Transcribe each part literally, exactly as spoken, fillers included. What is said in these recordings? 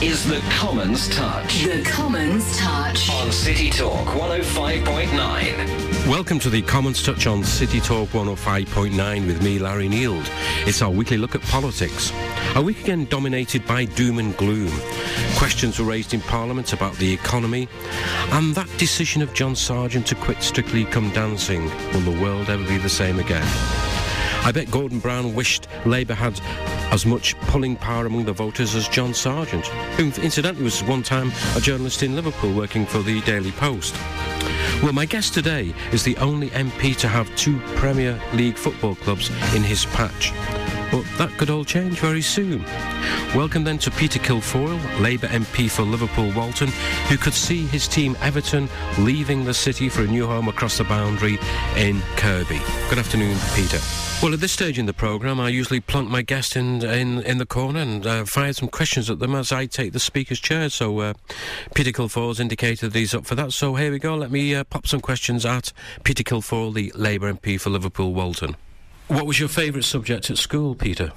is The Commons Touch. The Commons Touch. On City Talk one oh five point nine. Welcome to The Commons Touch on City Talk one oh five point nine with me, Larry Neild. It's our weekly look at politics. A week again dominated by doom and gloom. Questions were raised in Parliament about the economy and that decision of John Sergeant to quit Strictly Come Dancing. Will the world ever be the same again? I bet Gordon Brown wished Labour had as much pulling power among the voters as John Sergeant, who incidentally was one time a journalist in Liverpool working for the Daily Post. Well, my guest today is the only M P to have two Premier League football clubs in his patch. But that could all change very soon. Welcome then to Peter Kilfoyle, Labour M P for Liverpool Walton, who could see his team Everton leaving the city for a new home across the boundary in Kirkby. Good afternoon, Peter. Well, at this stage in the programme, I usually plonk my guest in in, in the corner and uh, fire some questions at them as I take the Speaker's chair. So uh, Peter Kilfoyle's indicated that he's up for that. So here we go. Let me uh, pop some questions at Peter Kilfoyle, the Labour M P for Liverpool Walton. What was your favourite subject at school, Peter?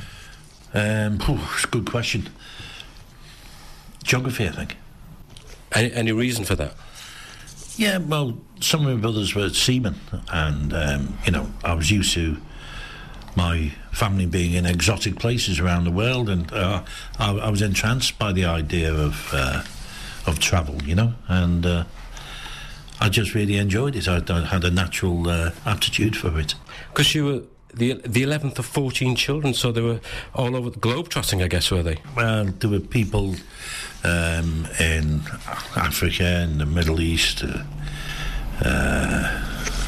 Um, oh, it's a good question. Geography, I think. Any, any reason for that? Yeah, well, some of my brothers were seamen, and, um, you know, I was used to my family being in exotic places around the world, and uh, I, I was entranced by the idea of uh, of travel, you know, and uh, I just really enjoyed it. I, I had a natural uh, aptitude for it. Because you were the the eleventh of fourteen children, so they were all over the globe trotting, I guess, were they? Well, there were people um, in Africa, in the Middle East, uh, uh,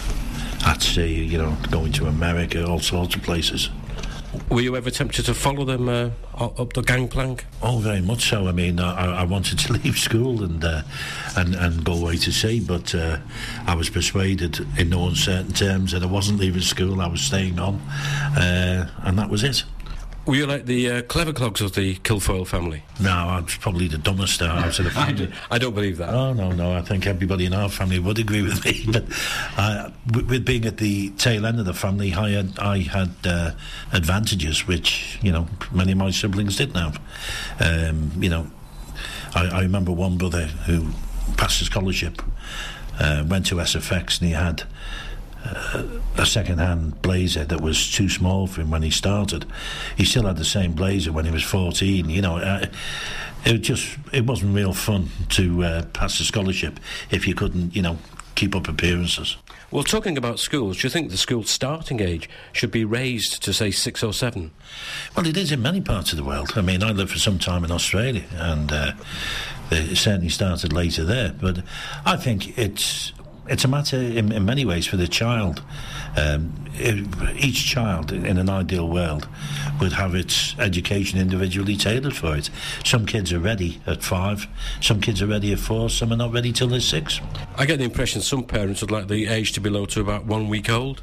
at sea, you know, going to America, all sorts of places. Were you ever tempted to follow them uh, up the gangplank? Oh, very much so. I mean, I, I wanted to leave school and uh, and and go away to sea, but uh, I was persuaded in no uncertain terms that I wasn't leaving school. I was staying on, uh, and that was it. Were you like the uh, clever clogs of the Kilfoyle family? No, I was probably the dumbest out of the family. I don't believe that. Oh, no, no. I think everybody in our family would agree with me. But uh, with being at the tail end of the family, I had, I had uh, advantages which, you know, many of my siblings didn't have. Um, you know, I, I remember one brother who passed a scholarship, uh, went to S F X, and he had Uh, a second-hand blazer that was too small for him when he started. He still had the same blazer when he was fourteen. You know, uh, it just it wasn't real fun to uh, pass the scholarship if you couldn't, you know, keep up appearances. Well, talking about schools, do you think the school starting age should be raised to, say, six or seven? Well, it is in many parts of the world. I mean, I lived for some time in Australia, and uh, it certainly started later there. But I think it's It's a matter, in, in many ways, for the child. Um, it, each child, in an ideal world, would have its education individually tailored for it. Some kids are ready at five, some kids are ready at four, some are not ready till they're six. I get the impression some parents would like the age to be low to about one week old.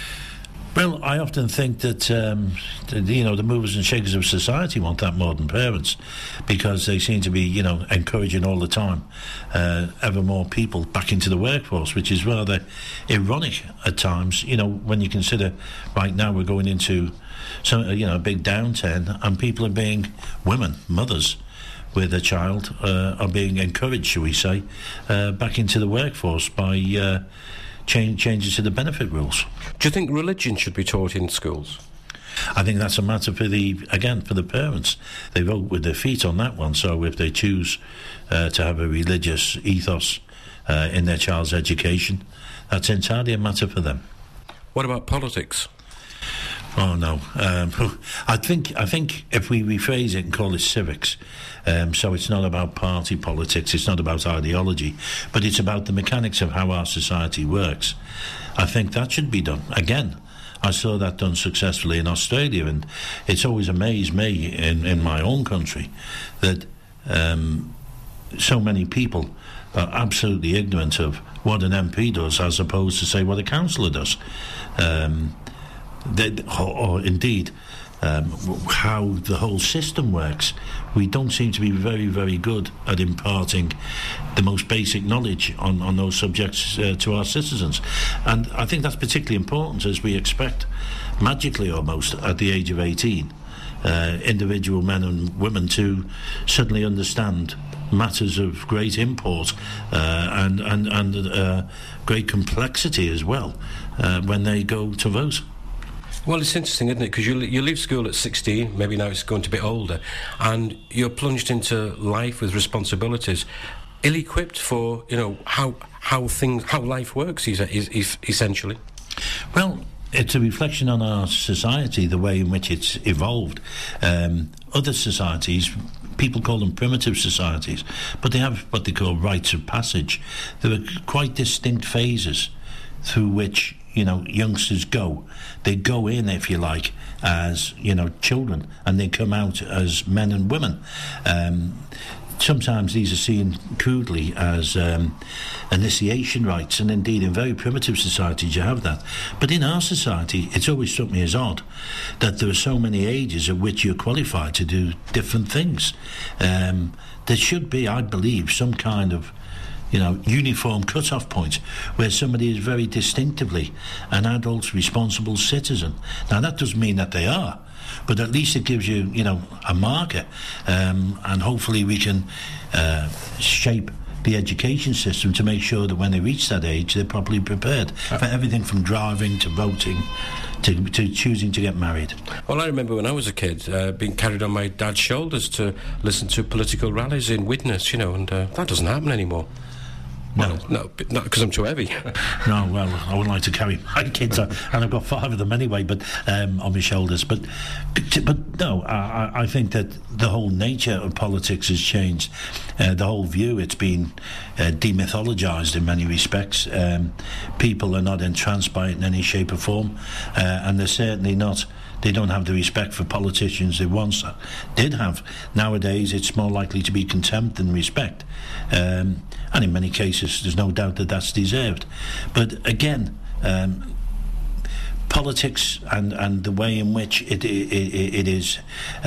Well, I often think that, um, the, you know, the movers and shakers of society want that more than parents, because they seem to be, you know, encouraging all the time uh, ever more people back into the workforce, which is rather ironic at times, you know, when you consider right now we're going into, some, you know, a big downturn, and people are being, women, mothers, with a child, uh, are being encouraged, shall we say, uh, back into the workforce by Uh, Change, changes to the benefit rules. Do you think religion should be taught in schools? I think that's a matter for the, again, for the parents. They vote with their feet on that one, so if they choose uh, to have a religious ethos uh, in their child's education, that's entirely a matter for them. What about politics? Oh no, um, I think I think if we rephrase it and call it civics, um, so it's not about party politics, it's not about ideology, but it's about the mechanics of how our society works. I think that should be done. Again, I saw that done successfully in Australia, and it's always amazed me in, in my own country that um, so many people are absolutely ignorant of what an M P does as opposed to, say, what a councillor does. Um, That, or, or indeed um, how the whole system works. We don't seem to be very, very good at imparting the most basic knowledge on, on those subjects uh, to our citizens. And I think that's particularly important, as we expect, magically almost, at the age of eighteen, uh, individual men and women to suddenly understand matters of great import uh, and and, and uh, great complexity as well uh, when they go to vote. Well, it's interesting, isn't it? Because you, you leave school at sixteen, maybe now it's going to be older, and you're plunged into life with responsibilities, ill-equipped for, you know, how how things, how life works, is, is, is essentially. Well, it's a reflection on our society, the way in which it's evolved. Um, other societies, people call them primitive societies, but they have what they call rites of passage. There are quite distinct phases through which, you know, youngsters go. They go in, if you like, as, you know, children, and they come out as men and women. Um, sometimes these are seen crudely as um, initiation rites, and indeed in very primitive societies you have that. But in our society, it's always struck me as odd that there are so many ages at which you're qualified to do different things. Um, there should be, I believe, some kind of, you know, uniform cut-off point where somebody is very distinctively an adult, responsible citizen. Now, that doesn't mean that they are, but at least it gives you, you know, a marker, um, and hopefully we can uh, shape the education system to make sure that when they reach that age, they're properly prepared for everything from driving to voting to, to choosing to get married. Well, I remember when I was a kid uh, being carried on my dad's shoulders to listen to political rallies in Widnes, you know, and uh, that doesn't happen anymore. No, well, no, not because I'm too heavy. No, well, I wouldn't like to carry my kids, on, and I've got five of them anyway, but um, on my shoulders. But, but no, I, I think that the whole nature of politics has changed. Uh, the whole view, it's been uh, demythologised in many respects. Um, people are not entranced by it in any shape or form, uh, and they're certainly not. They don't have the respect for politicians they once did have. Nowadays, it's more likely to be contempt than respect. Um, and in many cases, there's no doubt that that's deserved. But again, um, politics and, and the way in which it, it, it is,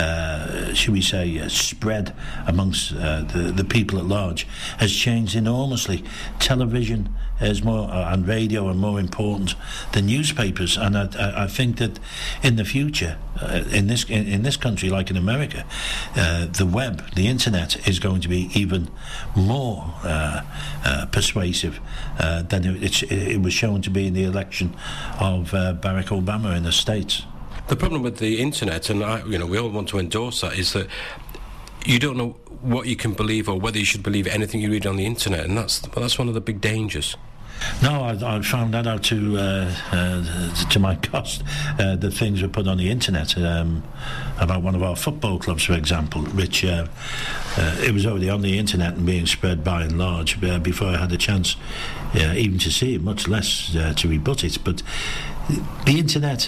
uh, should we say, uh, spread amongst uh, the, the people at large has changed enormously. Television is more, uh, and radio are more important than newspapers, and I, I, I think that in the future, uh, in this in, in this country, like in America, uh, the web, the internet, is going to be even more uh, uh, persuasive uh, than it, it's, it was shown to be in the election of uh, Barack Obama in the States. The problem with the internet, and I, you know, we all want to endorse that, is that you don't know what you can believe or whether you should believe anything you read on the internet, and that's well, that's one of the big dangers. No, I, I found that out to uh, uh, to my cost. Uh, the things were put on the internet um, about one of our football clubs, for example, which uh, uh, it was already on the internet and being spread by and large uh, before I had a chance uh, even to see it, much less uh, to rebut it. But the internet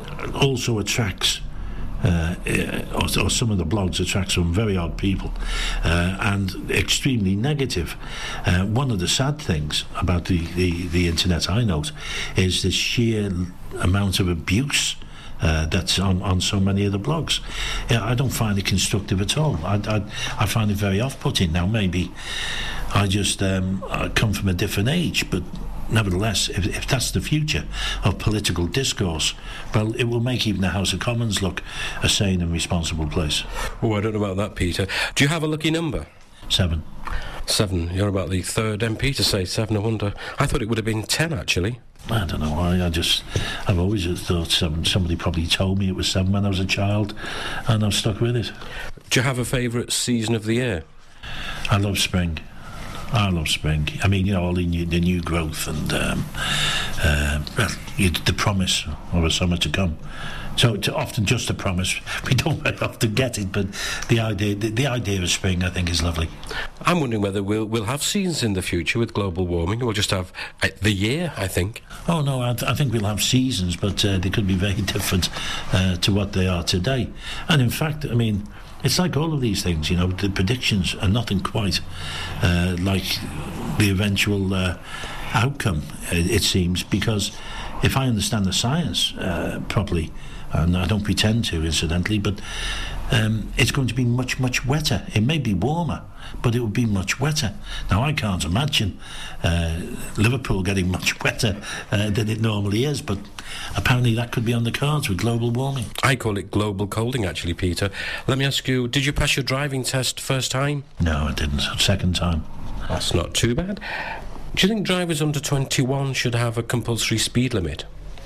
also attracts. Uh, or, or some of the blogs attract some very odd people uh, and extremely negative. Uh, one of the sad things about the, the, the internet, I note, is the sheer amount of abuse uh, that's on, on so many of the blogs. Yeah, I don't find it constructive at all. I, I, I find it very off-putting. Now, maybe I just um, I come from a different age, but nevertheless, if, if that's the future of political discourse, well, it will make even the House of Commons look a sane and responsible place. Oh, I don't know about that, Peter. Do you have a lucky number? Seven. Seven. You're about the third M P to say seven, I wonder. I thought it would have been ten, actually. I don't know. I, I just, I've always thought seven. Somebody probably told me it was seven when I was a child, and I've stuck with it. Do you have a favourite season of the year? I love spring. I love spring. I mean, you know, all the new, the new growth and um, uh, well, you, the promise of a summer to come. So it's often just a promise. We don't very often get it, but the idea, the, the idea of spring, I think, is lovely. I'm wondering whether we'll we'll have seasons in the future with global warming. We'll just have uh, the year, I think. Oh no, I, th- I think we'll have seasons, but uh, they could be very different uh, to what they are today. And in fact, I mean, it's like all of these things, you know, the predictions are nothing quite uh, like the eventual uh, outcome, it, it seems, because if I understand the science uh, properly, and I don't pretend to, incidentally, but um, it's going to be much, much wetter. It may be warmer, but it will be much wetter. Now, I can't imagine uh, Liverpool getting much wetter uh, than it normally is, but apparently that could be on the cards with global warming. I call it global colding, actually, Peter. Let me ask you, did you pass your driving test first time? No, I didn't. Second time. That's not too bad. Do you think drivers under twenty-one should have a compulsory speed limit?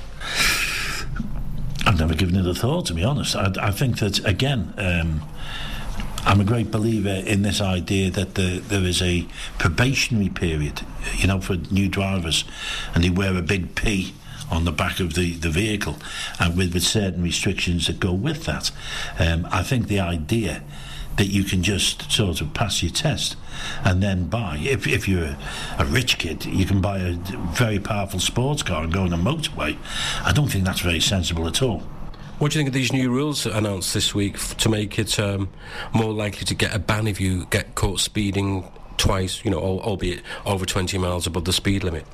I've never given it a thought, to be honest. I, I think that, again, um, I'm a great believer in this idea that the, there is a probationary period, you know, for new drivers, and they wear a big P on the back of the, the vehicle, and with, with certain restrictions that go with that. Um, I think the idea that you can just sort of pass your test and then buy, if, if you're a, a rich kid, you can buy a very powerful sports car and go on a motorway. I don't think that's very sensible at all. What do you think of these new rules announced this week f- to make it um, more likely to get a ban if you get caught speeding twice, you know, al- albeit over twenty miles above the speed limit?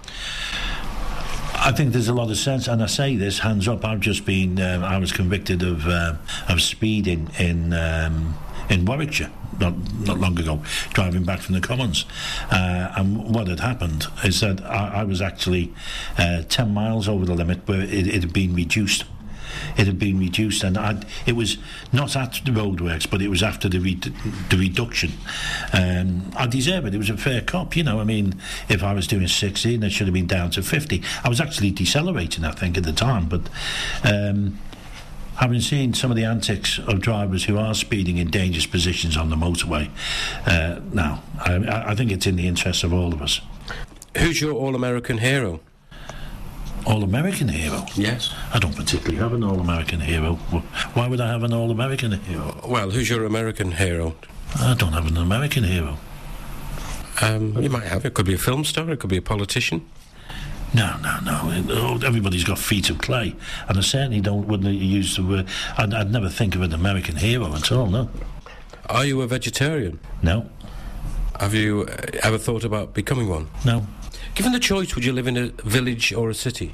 I think there's a lot of sense, and I say this, hands up, I've just been, um, I was convicted of uh, of speeding in um, in Warwickshire not, not long ago, driving back from the Commons, uh, and what had happened is that I, I was actually uh, ten miles over the limit, where it, it had been reduced. It had been reduced, and I'd, it was not at the roadworks, but it was after the re- the reduction. Um, I deserve it. It was a fair cop, you know. I mean, if I was doing sixty, it should have been down to fifty. I was actually decelerating, I think, at the time, but um, having seen some of the antics of drivers who are speeding in dangerous positions on the motorway, uh, now, I, I think it's in the interest of all of us. Who's your all-American hero? All-American hero? Yes. I don't particularly have an all-American hero. Why would I have an all-American hero? Well, who's your American hero? I don't have an American hero. Um, you might have. It could be a film star, it could be a politician. No, no, no. Everybody's got feet of clay, and I certainly don't, wouldn't use the word, I'd, I'd never think of an American hero at all, no. Are you a vegetarian? No. Have you ever thought about becoming one? No. Given the choice, would you live in a village or a city?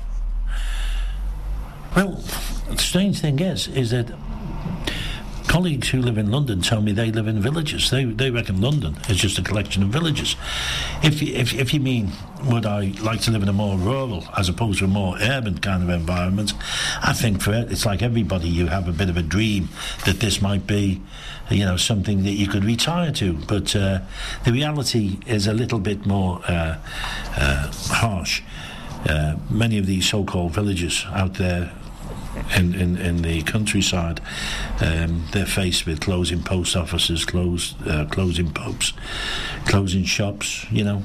Well, the strange thing is, is that colleagues who live in London tell me they live in villages. They they reckon London is just a collection of villages. If you, if, if you mean, would I like to live in a more rural as opposed to a more urban kind of environment, I think for it, it's like everybody, you have a bit of a dream that this might be, you know, something that you could retire to. But uh, the reality is a little bit more uh, uh, harsh. Uh, many of these so-called villages out there in, in, in the countryside, um, they're faced with closing post offices, close, uh, closing pubs, closing shops, you know,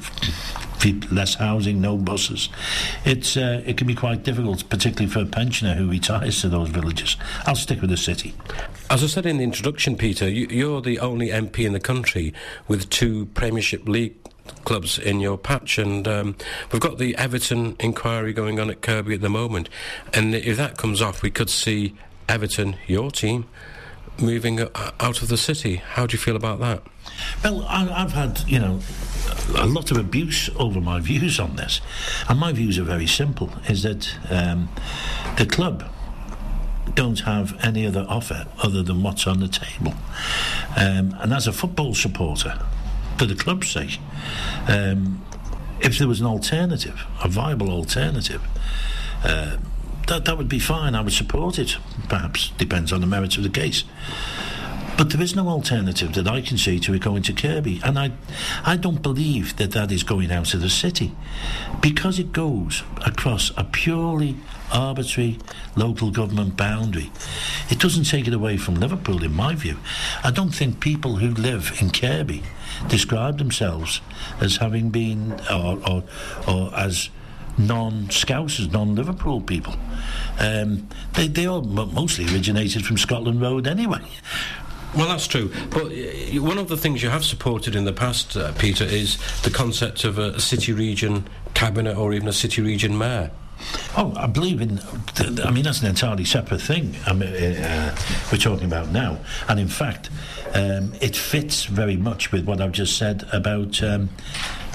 less housing, no buses. It's uh, it can be quite difficult, particularly for a pensioner who retires to those villages. I'll stick with the city. As I said in the introduction, Peter, you, you're the only M P in the country with two Premiership League clubs in your patch, and um, we've got the Everton inquiry going on at Kirkby at the moment, and if that comes off, we could see Everton, your team, moving out of the city. How do you feel about that? Well, I've had, you know, a lot of abuse over my views on this, and my views are very simple, is that um, the club don't have any other offer other than what's on the table, um, and as a football supporter, for the club's sake, um, if there was an alternative, a viable alternative, uh, that that would be fine. I would support it. Perhaps depends on the merits of the case. But there is no alternative that I can see to it going to Kirkby, and I, I don't believe that that is going out of the city, because it goes across a purely arbitrary local government boundary. It doesn't take it away from Liverpool, in my view. I don't think people who live in Kirkby describe themselves as having been, or or, or as non-Scousers, non-Liverpool people. Um, they they all mostly originated from Scotland Road anyway. Well, that's true. But one of the things you have supported in the past, uh, Peter, is the concept of a city region cabinet or even a city region mayor. Oh, I believe in... I mean, that's an entirely separate thing I mean, uh, we're talking about now. And in fact, um, it fits very much with what I've just said about um,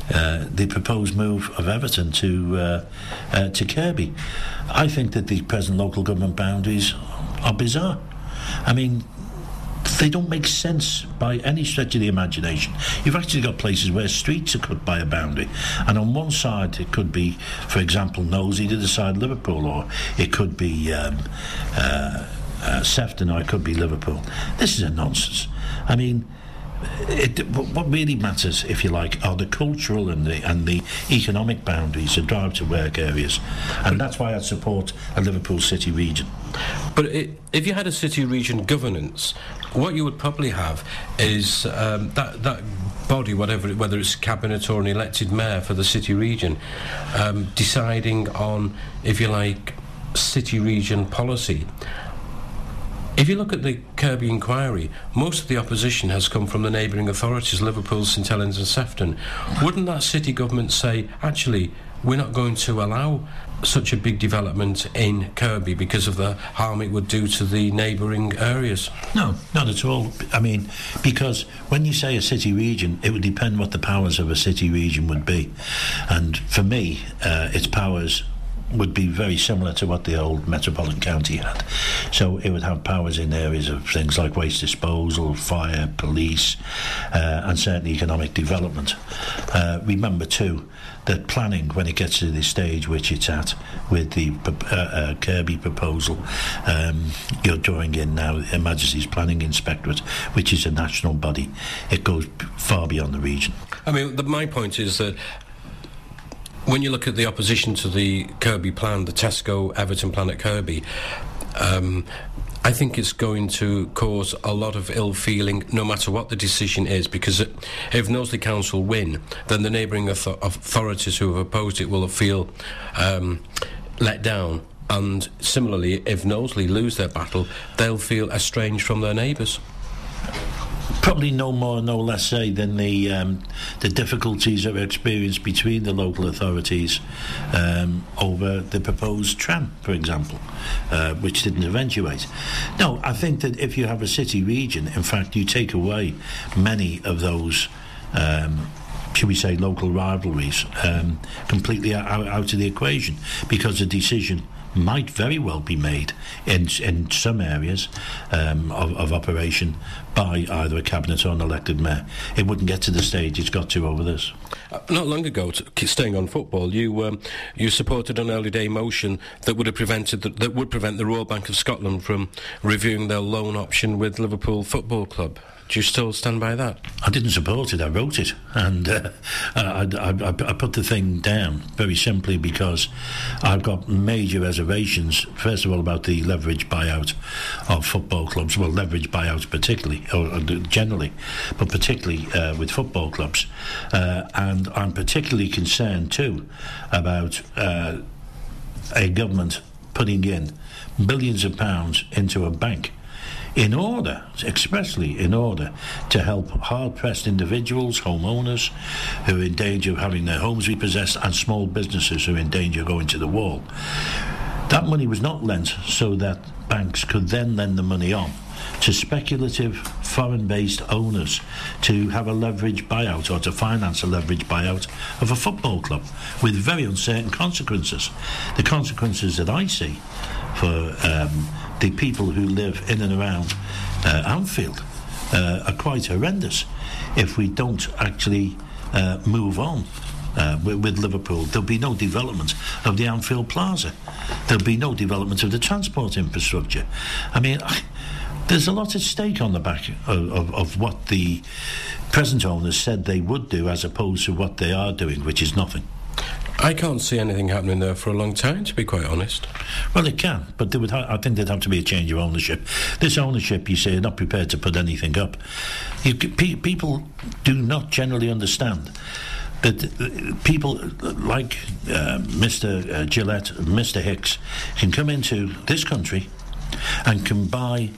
uh, the proposed move of Everton to uh, uh, to Kirkby. I think that the present local government boundaries are bizarre. I mean, they don't make sense by any stretch of the imagination. You've actually got places where streets are cut by a boundary, and on one side it could be, for example, Nosey to the side of Liverpool, or it could be um, uh, uh, Sefton, or it could be Liverpool. This is a nonsense. I mean, It, what really matters, if you like, are the cultural and the and the economic boundaries, the drive to work areas, and that's why I support a Liverpool City region. But it, if you had a city region governance, what you would probably have is um, that that body, whatever, whether it's cabinet or an elected mayor for the city region, um, deciding on, if you like, city region policy. If you look at the Kirkby inquiry, most of the opposition has come from the neighbouring authorities, Liverpool, St Helens and Sefton. Wouldn't that city government say, actually, we're not going to allow such a big development in Kirkby because of the harm it would do to the neighbouring areas? No, not at all. I mean, because when you say a city region, it would depend what the powers of a city region would be. And for me, uh, its powers would be very similar to what the old metropolitan county had. So it would have powers in areas of things like waste disposal, fire, police, uh, and certainly economic development. Uh, remember too that planning, when it gets to the stage which it's at with the uh, uh, Kirkby proposal, um, you're drawing in now Her Majesty's Planning Inspectorate, which is a national body. It goes far beyond the region. I mean, the, my point is that when you look at the opposition to the Kirkby plan, the Tesco Everton plan at Kirkby, um, I think it's going to cause a lot of ill feeling no matter what the decision is, because if Knowsley Council win, then the neighbouring author- authorities who have opposed it will feel um, let down. And similarly, if Knowsley lose their battle, they'll feel estranged from their neighbours. Probably no more, no less say than the um, the difficulties that were experienced between the local authorities um, over the proposed tram, for example, uh, which didn't eventuate. No, I think that if you have a city region, in fact, you take away many of those, um, should we say, local rivalries um, completely out, out of the equation, because the decision might very well be made in in some areas um, of, of operation by either a cabinet or an elected mayor. It wouldn't get to the stage it's got to over this. Uh, not long ago, to, staying on football, you um, you supported an early day motion that would have prevented the, that would prevent the Royal Bank of Scotland from reviewing their loan option with Liverpool Football Club. Do you still stand by that? I didn't support it, I wrote it, and uh, I, I, I, I put the thing down very simply because I've got major reservations, first of all, about the leverage buyout of football clubs, well, leverage buyouts particularly, or, or generally, but particularly uh, with football clubs. Uh, and I'm particularly concerned, too, about uh, a government putting in billions of pounds into a bank in order, expressly in order, to help hard-pressed individuals, homeowners, who are in danger of having their homes repossessed, and small businesses who are in danger of going to the wall. That money was not lent so that banks could then lend the money on to speculative foreign-based owners to have a leverage buyout or to finance a leverage buyout of a football club with very uncertain consequences. The consequences that I see for um, the people who live in and around uh, Anfield uh, are quite horrendous. If we don't actually uh, move on uh, with, with Liverpool, there'll be no development of the Anfield Plaza. There'll be no development of the transport infrastructure. I mean, I, there's a lot at stake on the back of, of, of what the present owners said they would do as opposed to what they are doing, which is nothing. I can't see anything happening there for a long time, to be quite honest. Well, it can, but there would ha- I think there'd have to be a change of ownership. This ownership, you say, are not prepared to put anything up. You, pe- people do not generally understand that people like uh, Mister Uh, Gillette, Mister Hicks, can come into this country and can buy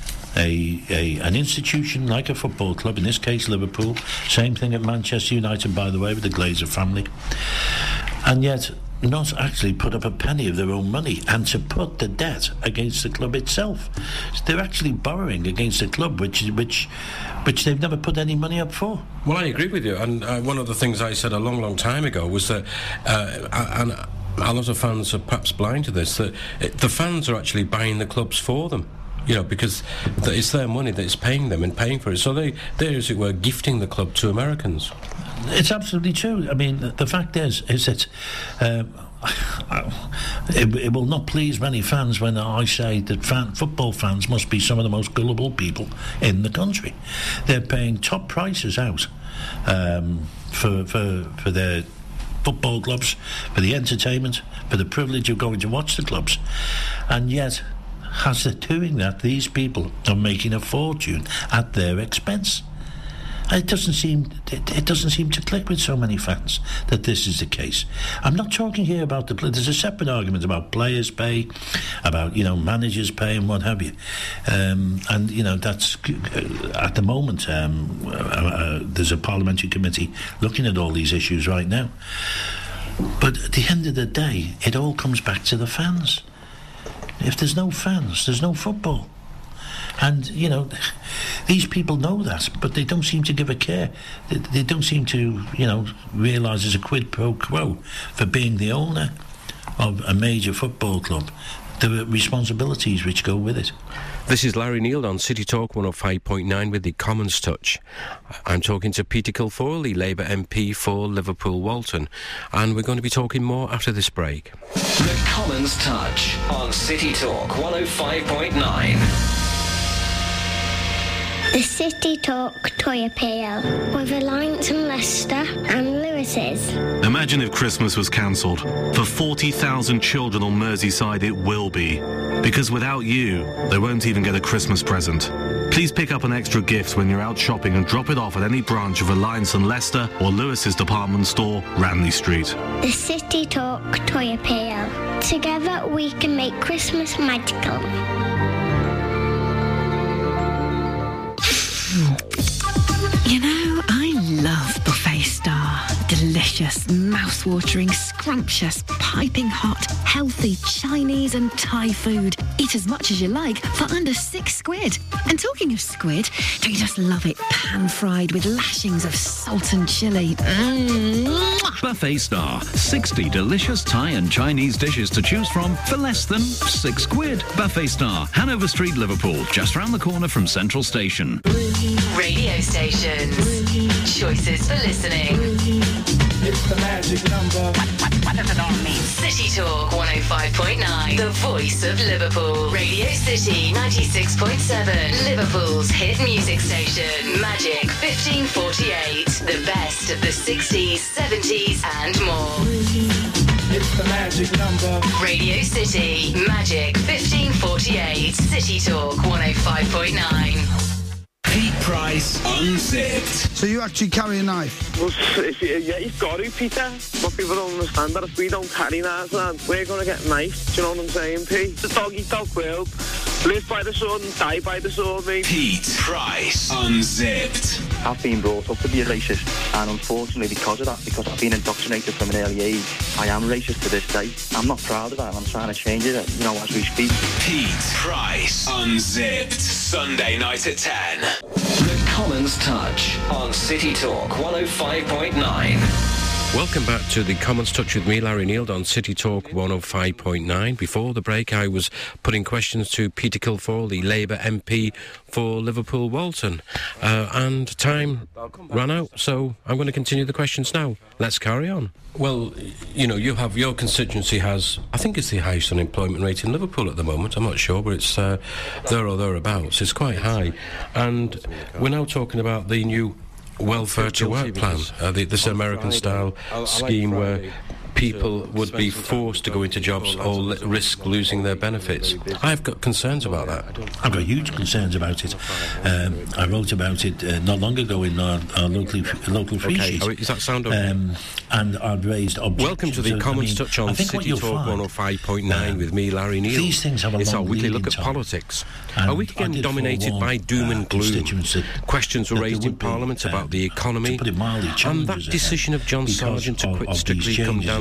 A, a an institution like a football club, in this case Liverpool, same thing at Manchester United, by the way, with the Glazer family, and yet not actually put up a penny of their own money and to put the debt against the club itself. They're actually borrowing against a club which which which they've never put any money up for. Well, I agree with you, and uh, one of the things I said a long, long time ago was that, uh, and a lot of fans are perhaps blind to this, that it, the fans are actually buying the clubs for them. You know, because it's their money that's paying them and paying for it. So they, they're, as it were, gifting the club to Americans. It's absolutely true. I mean, the, the fact is, is that um, it, it will not please many fans when I say that fan, football fans must be some of the most gullible people in the country. They're paying top prices out um, for, for, for their football clubs, for the entertainment, for the privilege of going to watch the clubs. And yet, as they're doing that, these people are making a fortune at their expense. It doesn't seem it, it doesn't seem to click with so many fans that this is the case. I'm not talking here about the there's a separate argument about players' pay, about you know managers' pay and what have you, um, and you know that's at the moment um, uh, uh, there's a parliamentary committee looking at all these issues right now. But at the end of the day, it all comes back to the fans. If there's no fans, there's no football. And, you know, these people know that, but they don't seem to give a care. They, they don't seem to, you know, realise there's a quid pro quo for being the owner of a major football club, the responsibilities which go with it. This is Larry Neild on City Talk one oh five point nine with the Commons Touch. I'm talking to Peter Kilfoyle, Labour M P for Liverpool Walton, and we're going to be talking more after this break. The Commons Touch on City Talk one oh five point nine. The City Talk Toy Appeal with Alliance and Leicester and Lewis's. Imagine if Christmas was cancelled. For forty thousand children on Merseyside it will be. Because without you, they won't even get a Christmas present. Please pick up an extra gift when you're out shopping and drop it off at any branch of Alliance and Leicester or Lewis's department store, Ranley Street. The City Talk Toy Appeal. Together we can make Christmas magical. You know, I love Buffet Star. Delicious, mouth-watering, scrumptious, piping hot, healthy Chinese and Thai food. Eat as much as you like for under six squid. And talking of squid, don't you just love it pan-fried with lashings of salt and chilli? Mm. Buffet Star. sixty delicious Thai and Chinese dishes to choose from for less than six quid. Buffet Star, Hanover Street, Liverpool, just round the corner from Central Station. Radio stations. Choices for listening. It's the magic number. What, what does it all mean? City Talk one oh five point nine. The voice of Liverpool. Radio City ninety-six point seven. Liverpool's hit music station. Magic fifteen forty-eight. The best of the sixties, seventies and more. It's the magic number. Radio City. Magic fifteen forty-eight. City Talk one oh five point nine. Pete Price Unzipped. So you actually carry a knife? Well, if you, yeah, you've got to, Peter. What people don't understand that if we don't carry knives, man, we're going to get knifed. Do you know what I'm saying, Pete? The dog-eat-dog world. Live by the sword and die by the sword, mate. Pete Price Unzipped. I've been brought up to be a racist, and unfortunately because of that, because I've been indoctrinated from an early age, I am racist to this day. I'm not proud of that, and I'm trying to change it, you know, as we speak. Pete Price Unzipped. Sunday night at ten. The Commons Touch on City Talk one oh five point nine. Welcome back to the Commons Touch with me, Larry Neild, on City Talk one oh five point nine. Before the break, I was putting questions to Peter Kilfoyle, the Labour M P for Liverpool Walton. Uh, and time ran out, so I'm going to continue the questions now. Let's carry on. Well, you know, you have your constituency has, I think it's the highest unemployment rate in Liverpool at the moment. I'm not sure, but it's uh, there or thereabouts. It's quite high. And we're now talking about the new welfare to work plan, uh, the, this American-style scheme where people would be forced to go into jobs or li- risk losing their benefits. I've got concerns about that. I've got huge concerns about it. Um, I wrote about it uh, not long ago in our, our local local free okay. sheet. Oh, is that sound okay? Um, and I've raised objections. Welcome to the so, Commons I mean, Touch on City Talk one oh five point nine um, with me, Larry Neild. These things have a It's long our weekly look at time. politics. A week again dominated by doom uh, and gloom. Questions were raised in Parliament be, about the economy, to put it mildly, and that decision of John Sargent to quit Strictly come down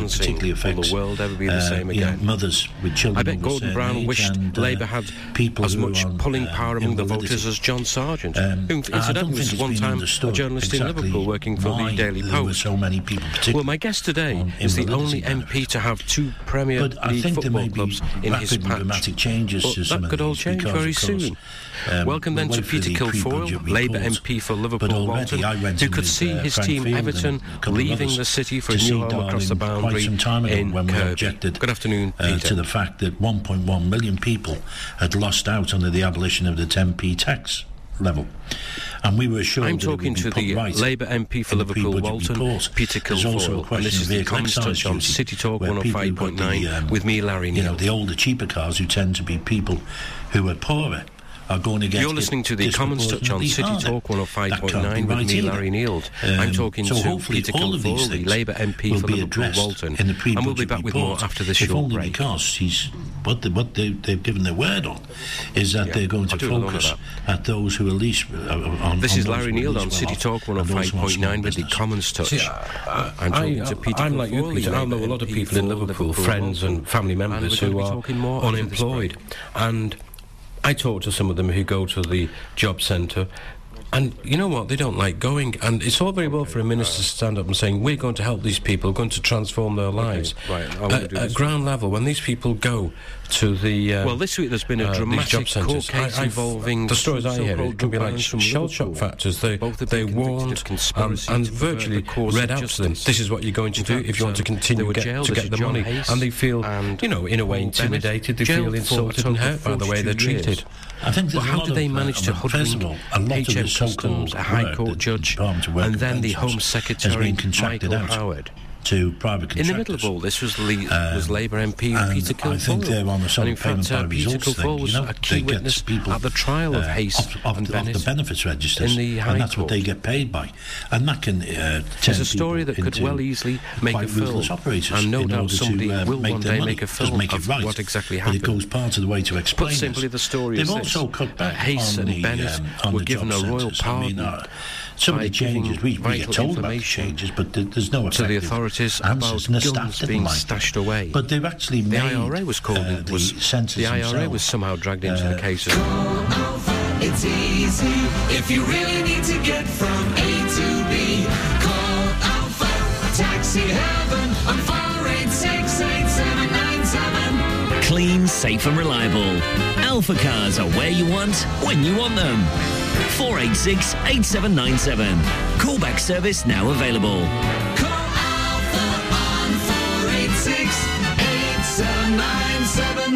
dancing, affects, will the world ever be the uh, same you again? know, mothers with children. I bet Gordon Brown wished and, uh, Labour had people as much on, pulling uh, power among the invalidity. voters as John Sargent, Um, who I don't incidentally think was it's one been time a understood journalist in exactly Liverpool working for why the Daily there were Post. so many people, Well, my guest today is the only M P to have two Premier But I League think there football may be clubs in his rapid and patch. dramatic changes But to some that of could all these change because, very of course, soon. um, Welcome then we'll to wait for Peter the Kilfoyle, pre-budget Labour report. M P for Liverpool But already Walton, I went who in could with, see uh, his Frank team Field Everton and a couple of leaving others the city for a to new see home across the Darling quite boundary some time ago in when we Kirby. objected Good afternoon, uh, Peter. to the fact that one point one million people had lost out under the abolition of the ten p tax level. And we were assured I'm that it would talking be to put the right Labour M P for in the Liverpool pre-budget Walton, report. Peter There's also a Kilfoyle, and question this of is the vehicle Commons excise Touch on duty, City Talk where one oh people five who've got point the, nine um, with me, Larry You know, Neal. the older, cheaper cars who tend to be people who are poorer are going to get You're listening to the Commons Touch on City Talk one oh five point nine with me, Larry Neal. I'm talking so to Peter Kilfoyle, the Labour M P for Liverpool Walton, in the and we'll be back with more after this if short only break. because he's what, the, what they, they've given their word on is that Yeah, they're going to I'll do a lot of focus that. at those who are least uh, on. This on is those Larry who are Neal least on well City off Talk one oh and those five who are point small nine with the business. Commons Touch. See, uh, I'm talking I, to Peter I'm like you, Kilfoyle, Peter. the I know a Labour lot of M P people in for Liverpool, friends and family members and who we're are going to be talking more after this unemployed. And I talk to some of them who go to the job centre, and you know what, they don't like going. And it's all very well for a minister to stand up and saying, we're going to help these people, we're going to transform their lives. Okay, right, I want to At, do at this. ground level, when these people go to the uh, Well, this week there's been a uh, these dramatic job centres, court case I- I- involving the stories I hear, so-called it can be like drug shell barons from shock Liverpool. factors. They Both have they been convicted warned of conspiracy um, and to pervert virtually the cause read of out to them, justice. this is what you're going to In do fact, if you want to um, continue they were get, jailed. to This get is the John money, Hayes and they feel, and you know, in a way Paul intimidated. They Bennett, feel jailed for insulted a and total hurt by the of way they're forty-two treated. years. I think Well, there's a how lot did they of, manage uh, to first of hoodwink all, a lot H of M the so-called Customs, a High work Court that judge, Department of Work and then the Pensions Home has Secretary, been contracted Michael out Howard? to private contractors. In the middle of all this was, Le- Um, was Labour M P and Peter Kilfoyle. I think they're on the sort and in of payment fact, by uh, Peter results thing, Kilfoyle was you know, a key they get witness people, at the trial of uh, Hayes off, off, and the, off Bennett the benefits registers, in the High and that's what they Court. get paid by, and that can uh, It's turn a story that people could into well easily make a quite film, ruthless operators and no in doubt order somebody to, uh, will make one their day money. make a Doesn't film make it of right, what exactly but happened. it goes part of the way to explain Put simply, it. the story They've is also this. cut Uh, back Hayes on and the, Bennett um, on were the given job a royal centres. I mean, pardon uh, some of by the changes giving we, we get vital told about the information changes, but th- there's no to the effective authorities answers, about and the staff guns didn't being like it. stashed away. But they've actually The made I R A was called. uh, it was the census the I R A themselves, was somehow dragged into uh, the case. Of, It's easy if you really need to get from A to B. Call Alpha Taxi Heaven on four eight six, eight seven nine seven. Clean, safe and reliable. Alpha Cars are where you want, when you want them. four eight six, eight seven nine seven. Callback service now available. Call Alpha on four eight six, eight seven nine seven.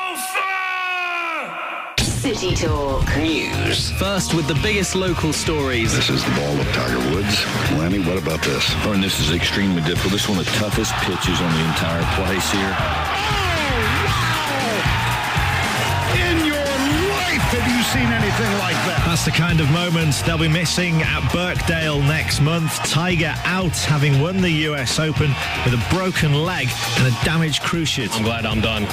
City Talk News. First with the biggest local stories. This is the ball of Tiger Woods. Lenny, what about this? Oh, and this is extremely difficult. This is one of the toughest pitches on the entire place here. In your life, have you seen anything like that? That's the kind of moments they'll be missing at Birkdale next month. Tiger out, having won the U S Open with a broken leg and a damaged cruciate. I'm glad I'm done.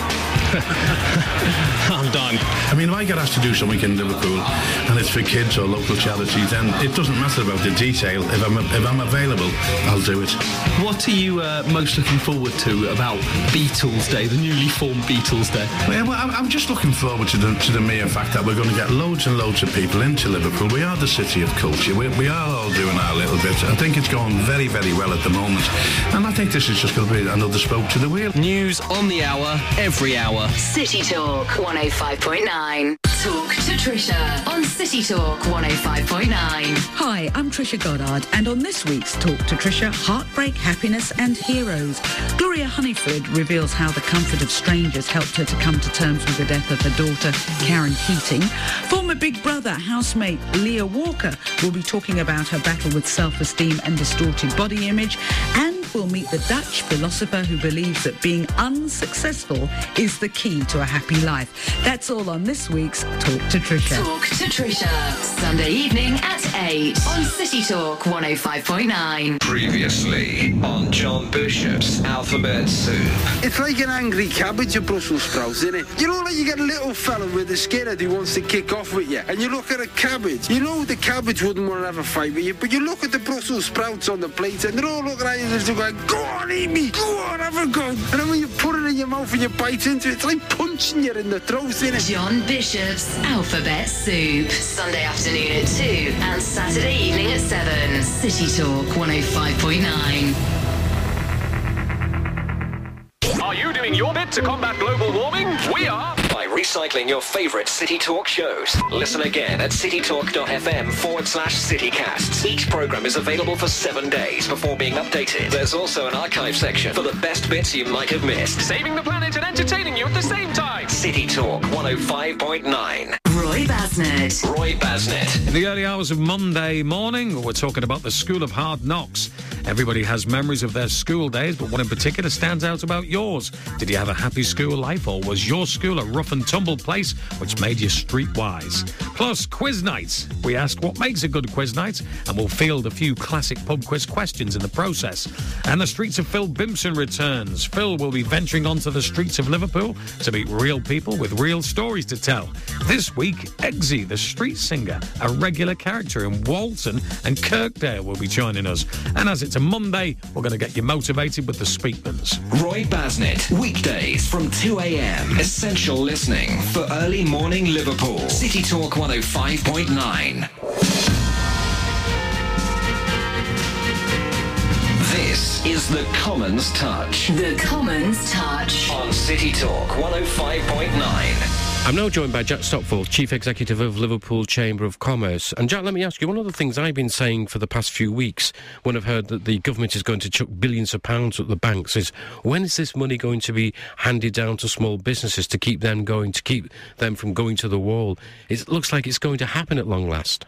I'm done. I mean, if I get asked to do something in Liverpool and it's for kids or local charities, then it doesn't matter about the detail. If I'm if I'm available, I'll do it. What are you uh, most looking forward to about Beatles Day, the newly formed Beatles Day? Well, I'm I'm just looking forward to the, to the mere fact that we're going to get loads and loads of people into Liverpool. We are the city of culture. We, we are all doing our little bit. I think it's going very, very well at the moment. And I think this is just going to be another spoke to the wheel. News on the hour, every hour. City Talk one oh five point nine. Talk to Trisha on City Talk one oh five point nine. Hi, I'm Trisha Goddard, and on this week's Talk to Trisha, Heartbreak, Happiness and Heroes, Gloria Honeyford reveals how the comfort of strangers helped her to come to terms with the death of her daughter, Karen Keating. Former Big Brother housemate Leah Walker will be talking about her battle with self-esteem and distorted body image, and we'll meet the Dutch philosopher who believes that being unsuccessful is the key to a happy life. That's all on this week's Talk to Trisha. Talk to Trisha, Sunday evening at eight on City Talk one oh five point nine. Previously on John Bishop's Alphabet Soup. It's like an angry cabbage of Brussels sprouts, isn't it? You know, like you get a little fella with a skinhead who wants to kick off with you, and you look at a cabbage. You know the cabbage wouldn't want to have a fight with you, but you look at the Brussels sprouts on the plate, and they're all looking at you as if going, go on, eat me, go on, have a go. And then when you put it in your mouth and you bite into it, it's like punching you in the throat, innit? John Bishop's Alphabet Soup. Sunday afternoon at two and Saturday evening at seven. City Talk one oh five point nine. Are you doing your bit to combat global warming? We are! By recycling your favourite City Talk shows. Listen again at citytalk.fm forward slash citycasts. Each programme is available for seven days before being updated. There's also an archive section for the best bits you might have missed. Saving the planet and entertaining you at the same time. City Talk one oh five point nine. Roy Basnett. Roy Basnett. In the early hours of Monday morning, we're talking about the School of Hard Knocks. Everybody has memories of their school days, but what in particular stands out about yours? Did you have a happy school life, or was your school a rough and tumble place which made you streetwise? Plus, quiz nights. We asked what makes a good quiz night, and we'll field a few classic pub quiz questions in the process. And the Streets of Phil Bimpson returns. Phil will be venturing onto the streets of Liverpool to meet real people with real stories to tell. This week, Eggsy, the street singer, a regular character in Walton and Kirkdale, will be joining us. And as it's a Monday, we're going to get you motivated with the Speakmans. Roy Basnett, weekdays from two a.m. Essential listening for early morning Liverpool. City Talk one oh five point nine. This is the Commons Touch. The Commons Touch. On City Talk one oh five point nine. I'm now joined by Jack Stopford, Chief Executive of Liverpool Chamber of Commerce. And Jack, let me ask you, one of the things I've been saying for the past few weeks when I've heard that the government is going to chuck billions of pounds at the banks is, when is this money going to be handed down to small businesses to keep them going, to keep them from going to the wall? It looks like it's going to happen at long last.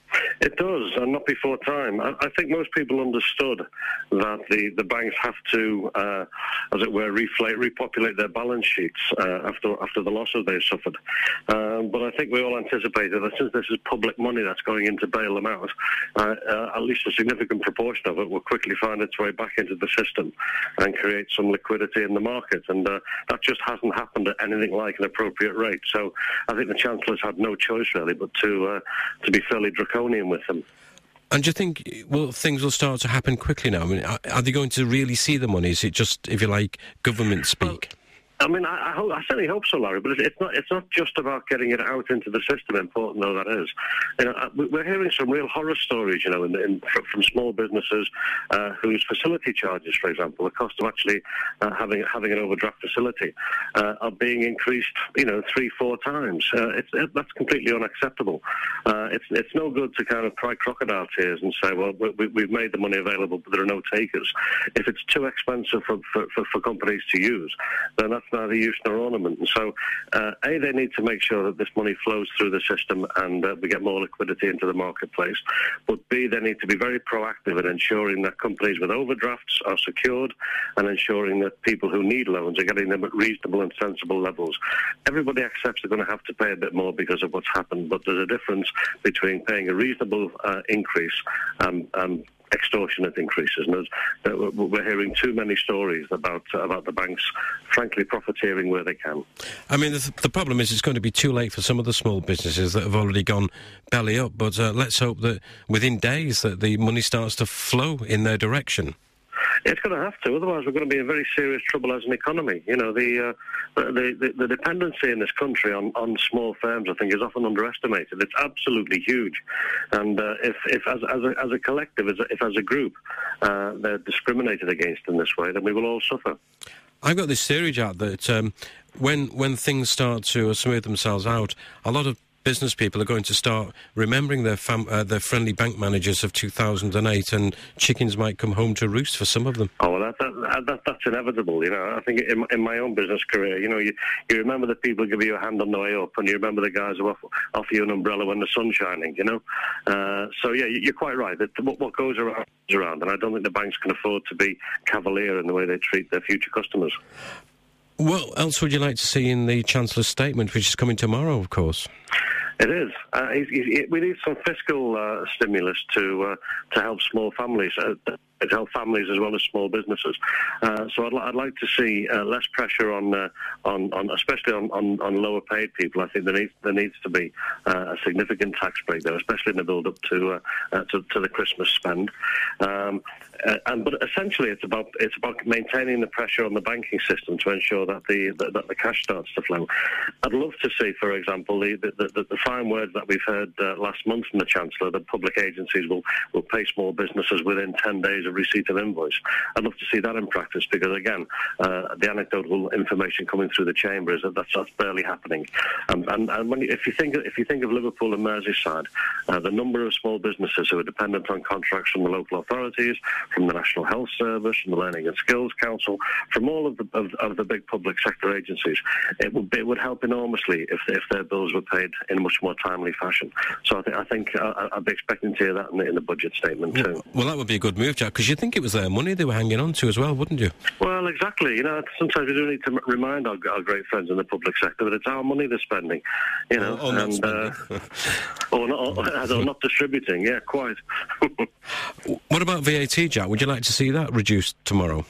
It does, and not before time. I, I think most people understood that the, the banks have to, uh, as it were, reflate, repopulate their balance sheets uh, after after the losses they suffered. Um, but I think we all anticipated that since this is public money that's going in to bail them out, uh, uh, at least a significant proportion of it will quickly find its way back into the system and create some liquidity in the market. And uh, that just hasn't happened at anything like an appropriate rate. So I think the Chancellor's had no choice, really, but to uh, to be fairly draconian with them. And do you think, well, things will start to happen quickly now? I mean, are, are they going to really see the money? Is it just, if you like, government speak? Well, I mean, I, I, hope, I certainly hope so, Larry, but it's, it's not It's not just about getting it out into the system, important though that is. You know, we're hearing some real horror stories, you know, in, in, from small businesses uh, whose facility charges, for example, the cost of actually uh, having having an overdraft facility, uh, are being increased, you know, three, four times. Uh, it's, it, that's completely unacceptable. Uh, it's it's no good to kind of cry crocodile tears and say, well, we, we've made the money available, but there are no takers. If it's too expensive for, for, for, for companies to use, then that's neither use nor ornament. And so, uh, A, they need to make sure that this money flows through the system and uh, we get more liquidity into the marketplace. But B, they need to be very proactive in ensuring that companies with overdrafts are secured and ensuring that people who need loans are getting them at reasonable and sensible levels. Everybody accepts they're going to have to pay a bit more because of what's happened, but there's a difference between paying a reasonable uh, increase and um, extortionate increases. And uh, we're hearing too many stories about uh, about the banks, frankly, profiteering where they can. I mean, the, the problem is it's going to be too late for some of the small businesses that have already gone belly up, but uh, let's hope that within days that the money starts to flow in their direction. It's going to have to, otherwise we're going to be in very serious trouble as an economy. You know, the uh, the, the, the dependency in this country on, on small firms, I think, is often underestimated. It's absolutely huge. And uh, if, if as, as, a, as a collective, as a, if as a group, uh, they're discriminated against in this way, then we will all suffer. I've got this theory, Jack, that um, when, when things start to smooth themselves out, a lot of business people are going to start remembering their fam- uh, their friendly bank managers of two thousand eight, and chickens might come home to roost for some of them. Oh, well, that, that, that, that's inevitable, you know. I think in, in my own business career, you know, you, you remember the people who give you a hand on the way up, and you remember the guys who offer, offer you an umbrella when the sun's shining, you know. Uh, so, yeah, you're quite right. That what, what goes around goes around, and I don't think the banks can afford to be cavalier in the way they treat their future customers. What else would you like to see in the Chancellor's statement, which is coming tomorrow, of course? It is. Uh, it, it, we need some fiscal uh, stimulus to uh, to help small families, uh, to help families as well as small businesses. Uh, so I'd, I'd like to see uh, less pressure on, uh, on, on especially on, on, on lower paid people. I think there needs there needs to be uh, a significant tax break there, especially in the build up to uh, uh, to, to the Christmas spend. Um, uh, and but essentially, it's about it's about maintaining the pressure on the banking system to ensure that the that, that the cash starts to flow. I'd love to see, for example, the the, the, the fine words that we've heard uh, last month from the Chancellor that public agencies will, will pay small businesses within ten days of receipt of invoice. I'd love to see that in practice because, again, uh, the anecdotal information coming through the chamber is that that's, that's barely happening. Um, and and when you, if you think if you think of Liverpool and Merseyside, uh, the number of small businesses who are dependent on contracts from the local authorities, from the National Health Service, from the Learning and Skills Council, from all of the of, of the big public sector agencies, it would it would help enormously if if their bills were paid in a much more timely fashion. So I think I think uh, I'd be expecting to hear that in the, in the budget statement too. Well, that would be a good move, Jack, because you'd think it was their money they were hanging on to as well, wouldn't you? Well, exactly. You know, sometimes we do need to remind our, our great friends in the public sector that it's our money they're spending. You know, or, or not and spending. uh, or, not, or, or not distributing. Yeah, quite. What about V A T, Jack? Would you like to see that reduced tomorrow?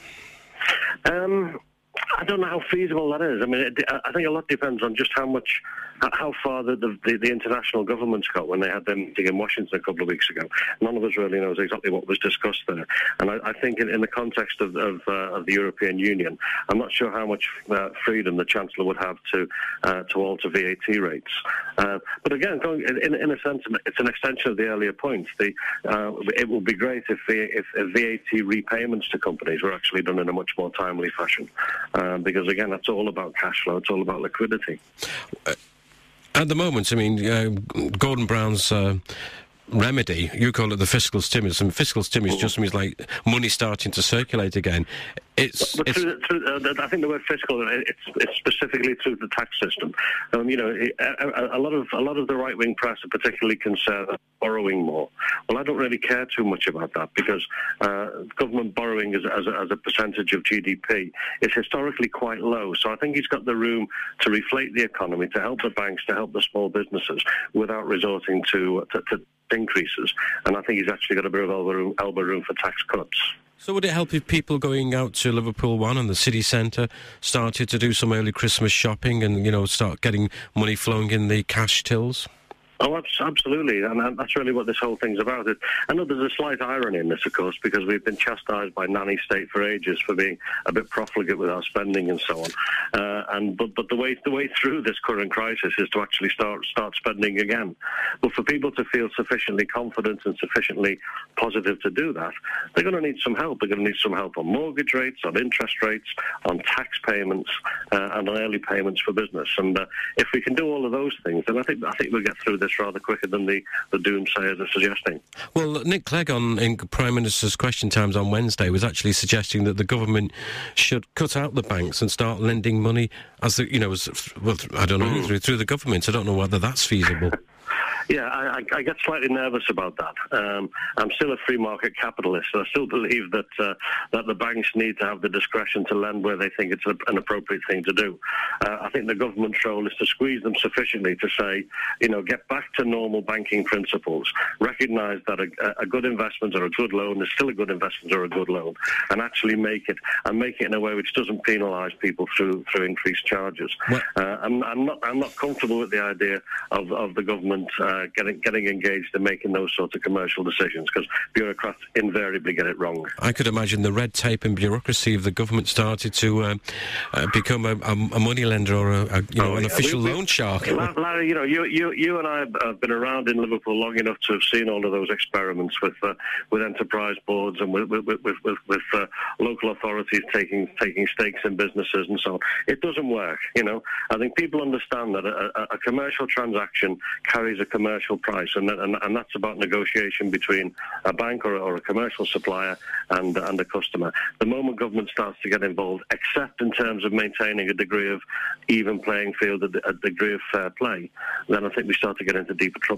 Um, I don't know how feasible that is. I mean, it, I think a lot depends on just how much, how far the, the, the international governments got when they had their meeting in Washington a couple of weeks ago. None of us really knows exactly what was discussed there. And I, I think in, in the context of, of, uh, of the European Union, I'm not sure how much uh, freedom the Chancellor would have to uh, to alter V A T rates. Uh, but again, going, in, in a sense, it's an extension of the earlier point. The, uh, it would be great if, the, if, if V A T repayments to companies were actually done in a much more timely fashion. Uh, because, again, that's all about cash flow. It's all about liquidity. Uh, at the moment, I mean, uh, Gordon Brown's uh, remedy, you call it the fiscal stimulus, and fiscal stimulus just means, like, money starting to circulate again. It's, but it's through, through, uh, I think the word fiscal, it's, it's specifically through the tax system. Um, you know, a, a lot of a lot of the right-wing press are particularly concerned about borrowing more. Well, I don't really care too much about that because uh, government borrowing as, as, a, as a percentage of G D P is historically quite low. So I think he's got the room to reflate the economy, to help the banks, to help the small businesses without resorting to, to, to increases. And I think he's actually got a bit of elbow room, elbow room for tax cuts. So would it help if people going out to Liverpool One and the city centre started to do some early Christmas shopping and, you know, start getting money flowing in the cash tills? Oh, absolutely, and that's really what this whole thing's about. I know there's a slight irony in this, of course, because we've been chastised by nanny state for ages for being a bit profligate with our spending and so on. Uh, and but but the way the way through this current crisis is to actually start start spending again. But for people to feel sufficiently confident and sufficiently positive to do that, they're going to need some help. They're going to need some help on mortgage rates, on interest rates, on tax payments, uh, and on early payments for business. And uh, if we can do all of those things, then I think I think we'll get through this rather quicker than the, the doomsayers are suggesting. Well, Nick Clegg on in Prime Minister's Question Times on Wednesday was actually suggesting that the government should cut out the banks and start lending money as the, you know, as, well, I don't know, mm. through, through the government. I don't know whether that's feasible. Yeah, I, I, I get slightly nervous about that. Um, I'm still a free market capitalist, and I still believe that uh, that the banks need to have the discretion to lend where they think it's a, an appropriate thing to do. Uh, I think the government's role is to squeeze them sufficiently to say, you know, get back to normal banking principles, recognise that a, a good investment or a good loan is still a good investment or a good loan, and actually make it and make it in a way which doesn't penalise people through through increased charges. Uh, I'm, I'm not I'm not comfortable with the idea of of the government. Uh, Uh, getting getting engaged and making those sorts of commercial decisions, because bureaucrats invariably get it wrong. I could imagine the red tape and bureaucracy of the government started to uh, uh, become a, a, a money lender or a, a you know oh, an yeah. official we, we, loan shark. Larry, you know, you, you you and I have been around in Liverpool long enough to have seen all of those experiments with uh, with enterprise boards and with with with, with, with uh, local authorities taking taking stakes in businesses and so on. It doesn't work. You know, I think people understand that a, a, a commercial transaction carries a commercial commercial price, and, and and that's about negotiation between a bank or, or a commercial supplier and and a customer. The moment government starts to get involved, except in terms of maintaining a degree of even playing field, a, a degree of fair play, then I think we start to get into deeper trouble.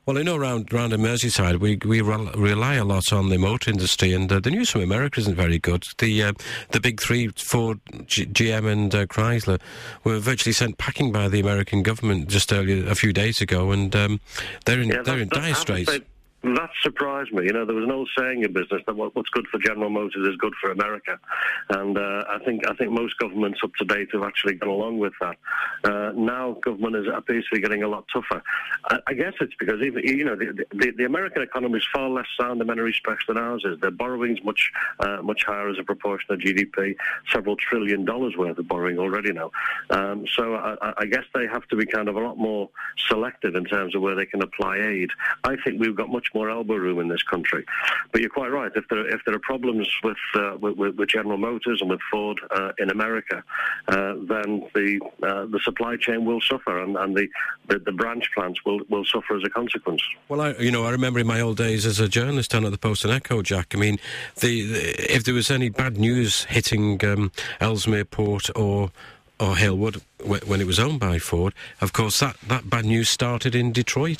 Well, I know around, around in Merseyside we we rel- rely a lot on the motor industry, and uh, the news from America isn't very good. The uh, the big three, Ford, G- GM and uh, Chrysler, were virtually sent packing by the American government just earlier, a few days ago, and um, they're in, Yeah, they're that- in that- I dire have to straits. say, That surprised me. You know, there was an old saying in business that what, what's good for General Motors is good for America, and uh, I think I think most governments up to date have actually gone along with that. Uh, now, government is appears to be getting a lot tougher. I, I guess it's because even you know the, the, the American economy is far less sound in many respects than ours is. Their borrowing's much uh, much higher as a proportion of G D P, several trillion dollars worth of borrowing already now. Um, so I, I guess they have to be kind of a lot more selective in terms of where they can apply aid. I think we've got much more elbow room in this country, but you're quite right. If there if there are problems with uh, with, with General Motors and with Ford uh, in America, uh, then the uh, the supply chain will suffer, and, and the, the the branch plants will will suffer as a consequence. Well, I, you know, I remember in my old days as a journalist down at the Post and Echo, Jack. I mean, the, the if there was any bad news hitting um, Ellesmere Port or or Halewood when it was owned by Ford, of course that, that bad news started in Detroit.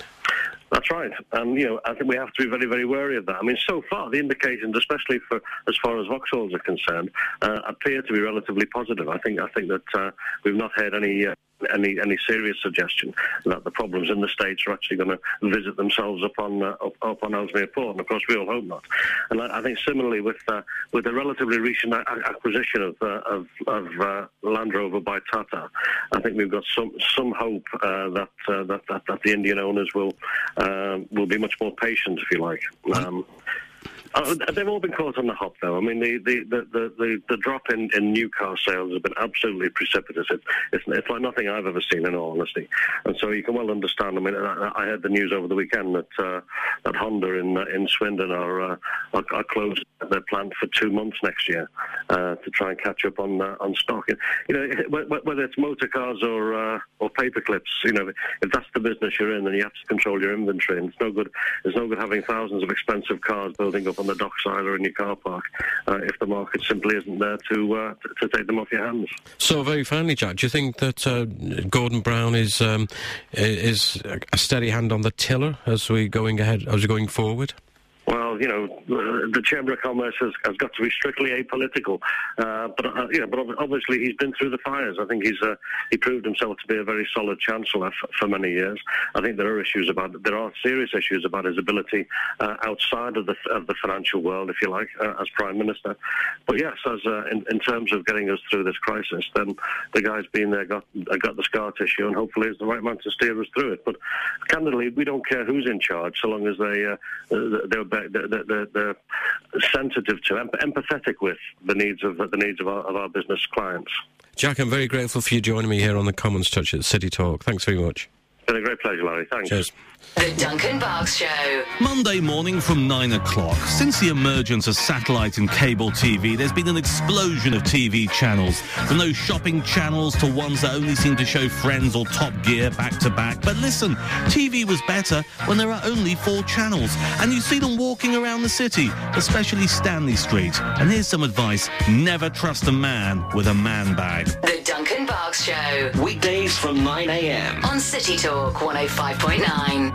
That's right, and you know I think we have to be very, very wary of that. I mean, so far the indications, especially for as far as Vauxhalls are concerned, uh, appear to be relatively positive. I think I think that uh, we've not heard any. Uh, Any any serious suggestion that the problems in the States are actually going to visit themselves upon uh, up, up on Ellesmere Port, and of course we all hope not. And I, I think similarly with uh, with the relatively recent a- acquisition of uh, of, of uh, Land Rover by Tata, I think we've got some some hope uh, that, uh, that that that the Indian owners will uh, will be much more patient, if you like. Um, Uh, they've all been caught on the hop, though. I mean, the the, the, the, the, the drop in, in new car sales has been absolutely precipitous. It, it's, it's like nothing I've ever seen, in all honesty. And so you can well understand. I mean, I, I heard the news over the weekend that uh, that Honda in uh, in Swindon are, uh, are are closing their plant for two months next year uh, to try and catch up on uh, on stock. And, you know, whether it's motor cars or uh, or paper clips, you know, if that's the business you're in, then you have to control your inventory. And it's no good. It's no good having thousands of expensive cars building up on the dockside or in your car park uh, if the market simply isn't there to, uh, to to take them off your hands. So very finally, Jack, do you think that uh, Gordon Brown is um, is a steady hand on the tiller as we going ahead, as we're going forward? Well, you know, the Chamber of Commerce has, has got to be strictly apolitical. Uh, but uh, you know, but obviously he's been through the fires. I think he's uh, he proved himself to be a very solid chancellor f- for many years. I think there are issues about there are serious issues about his ability uh, outside of the of the financial world, if you like, uh, as Prime Minister. But yes, as uh, in, in terms of getting us through this crisis, then the guy's been there, got uh, got the scar tissue, and hopefully is the right man to steer us through it. But candidly, we don't care who's in charge, so long as they uh, they're They're, they're, they're sensitive to, em- empathetic with the needs of the needs of our, of our business clients. Jack, I'm very grateful for you joining me here on the Commons Touch at City Talk. Thanks very much. It's been a great pleasure, Larry. Thanks. Cheers. The Duncan Barks Show. Monday morning from nine o'clock. Since the emergence of satellite and cable T V, there's been an explosion of T V channels. From those shopping channels to ones that only seem to show Friends or Top Gear back to back. But listen, T V was better when there are only four channels. And you see them walking around the city, especially Stanley Street. And here's some advice. Never trust a man with a man bag. The Duncan Barks Show. Weekdays from nine a.m. on City Talk one oh five point nine.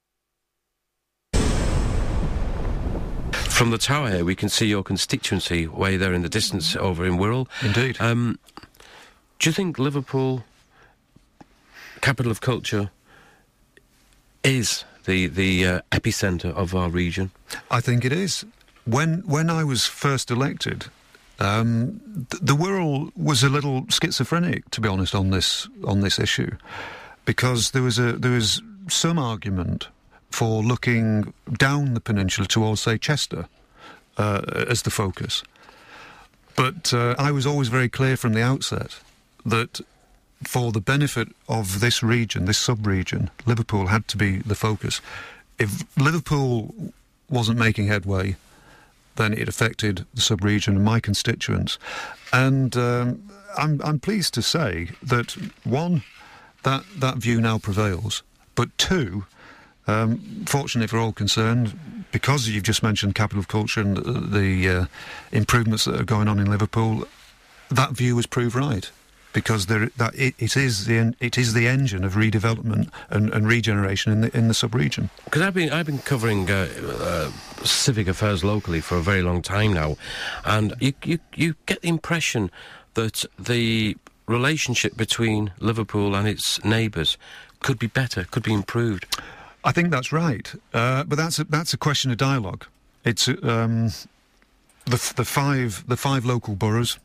From the tower here, we can see your constituency way there in the distance over in Wirral. Indeed. Um, do you think Liverpool, capital of culture, is the the uh, epicentre of our region? I think it is. When when I was first elected, um, th- the Wirral was a little schizophrenic, to be honest, on this on this issue, because there was a there was some argument for looking down the peninsula towards, say, Chester uh, as the focus. But uh, I was always very clear from the outset that for the benefit of this region, this sub-region, Liverpool had to be the focus. If Liverpool wasn't making headway, then it affected the sub-region and my constituents. And um, I'm, I'm pleased to say that, one, that, that view now prevails, but two, Um, fortunately for all concerned, because you've just mentioned capital of culture and the, the uh, improvements that are going on in Liverpool, that view was proved right. because there, that it, it is the en- it is the engine of redevelopment and, and regeneration in the in the sub-region. Because I've been I've been covering uh, uh, civic affairs locally for a very long time now, and you you you get the impression that the relationship between Liverpool and its neighbours could be better, could be improved. I think that's right, uh, but that's a, that's a question of dialogue. It's um, the the five the five local boroughs.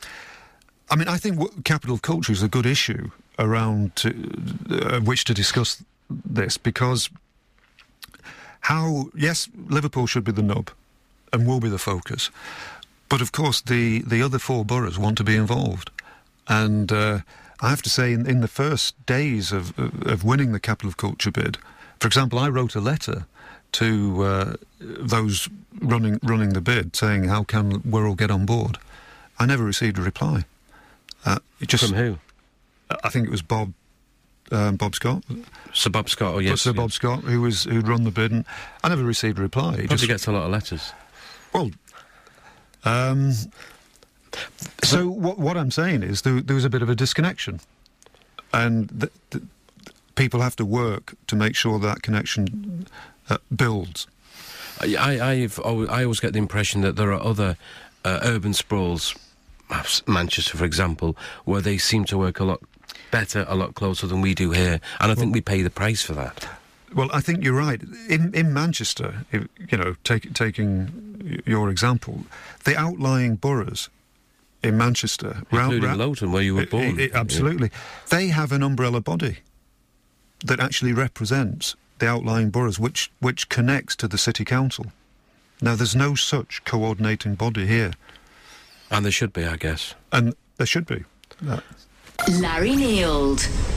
I mean, I think w- capital of culture is a good issue around to, uh, which to discuss this, because how yes, Liverpool should be the nub and will be the focus, but of course the the other four boroughs want to be involved, and uh, I have to say, in, in the first days of of winning the capital of culture bid, for example, I wrote a letter to uh, those running running the bid saying, how can Wirral get on board? I never received a reply. Uh, it just, From who? I think it was Bob um, Bob Scott. Sir Bob Scott, oh yes. Sir yes. Bob Scott, who was who'd run the bid, and I never received a reply. He Probably just gets a lot of letters. Well, um, so what, what I'm saying is there, there was a bit of a disconnection, and th- th- people have to work to make sure that connection uh, builds. I, I've always, I always get the impression that there are other uh, urban sprawls, Manchester, for example, where they seem to work a lot better, a lot closer than we do here, and I well, think we pay the price for that. Well, I think you're right. In in Manchester, if, you know, take, taking your example, the outlying boroughs in Manchester, including round, Loughton, where you were born, it, it, absolutely, yeah. They have an umbrella body that actually represents the outlying boroughs, which which connects to the city council. Now, there's no such coordinating body here. And there should be, I guess. And there should be. Uh, Larry Neild.